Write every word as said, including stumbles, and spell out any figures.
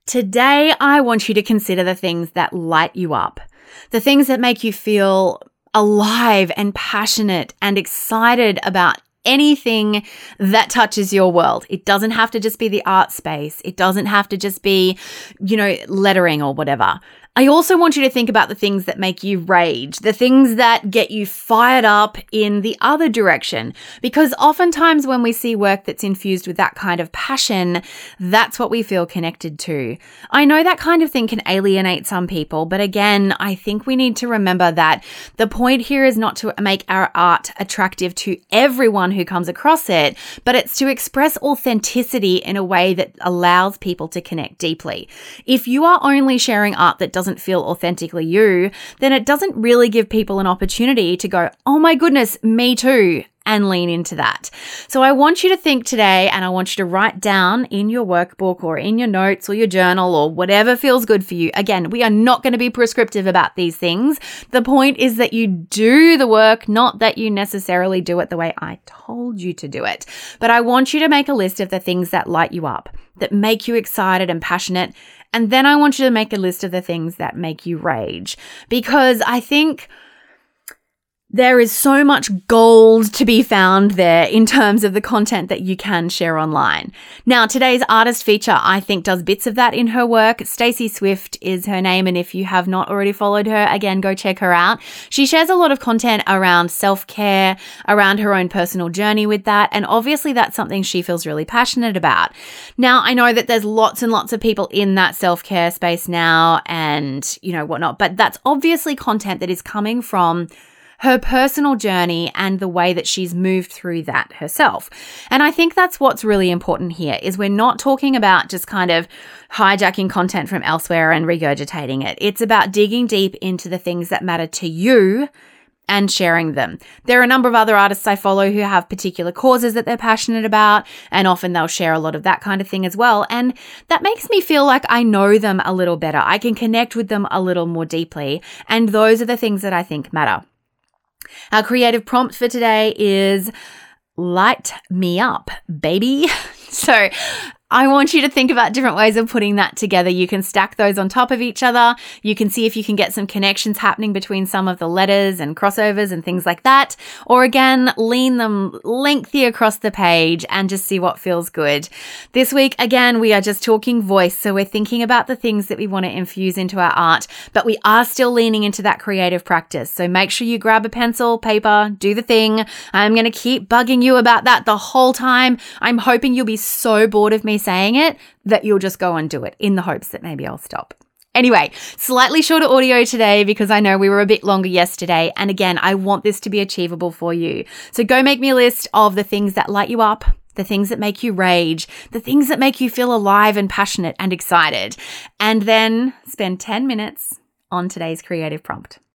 Today, I want you to consider the things that light you up, the things that make you feel alive and passionate and excited about anything that touches your world. It doesn't have to just be the art space. It doesn't have to just be, you know, lettering or whatever. I also want you to think about the things that make you rage, the things that get you fired up in the other direction, because oftentimes when we see work that's infused with that kind of passion, that's what we feel connected to. I know that kind of thing can alienate some people, but again, I think we need to remember that the point here is not to make our art attractive to everyone who comes across it, but it's to express authenticity in a way that allows people to connect deeply. If you are only sharing art that doesn't feel authentically you, then it doesn't really give people an opportunity to go, oh my goodness, me too, and lean into that. So I want you to think today, and I want you to write down in your workbook or in your notes or your journal or whatever feels good for you. Again, we are not going to be prescriptive about these things. The point is that you do the work, not that you necessarily do it the way I told you to do it. But I want you to make a list of the things that light you up, that make you excited and passionate. And then I want you to make a list of the things that make you rage, because I think there is so much gold to be found there in terms of the content that you can share online. Now, today's artist feature, I think, does bits of that in her work. Stacey Swift is her name, and if you have not already followed her, again, go check her out. She shares a lot of content around self-care, around her own personal journey with that, and obviously that's something she feels really passionate about. Now, I know that there's lots and lots of people in that self-care space now and, you know, whatnot, but that's obviously content that is coming from her personal journey and the way that she's moved through that herself. And I think that's what's really important here, is we're not talking about just kind of hijacking content from elsewhere and regurgitating it. It's about digging deep into the things that matter to you and sharing them. There are a number of other artists I follow who have particular causes that they're passionate about, and often they'll share a lot of that kind of thing as well. And that makes me feel like I know them a little better. I can connect with them a little more deeply. And those are the things that I think matter. Our creative prompt for today is light me up, baby. So I want you to think about different ways of putting that together. You can stack those on top of each other. You can see if you can get some connections happening between some of the letters and crossovers and things like that. Or again, lean them lengthy across the page and just see what feels good. This week, again, we are just talking voice. So we're thinking about the things that we want to infuse into our art, but we are still leaning into that creative practice. So make sure you grab a pencil, paper, do the thing. I'm going to keep bugging you about that the whole time. I'm hoping you'll be so bored of me saying it that you'll just go and do it in the hopes that maybe I'll stop. Anyway, slightly shorter audio today because I know we were a bit longer yesterday. And again, I want this to be achievable for you. So go make me a list of the things that light you up, the things that make you rage, the things that make you feel alive and passionate and excited. And then spend ten minutes on today's creative prompt.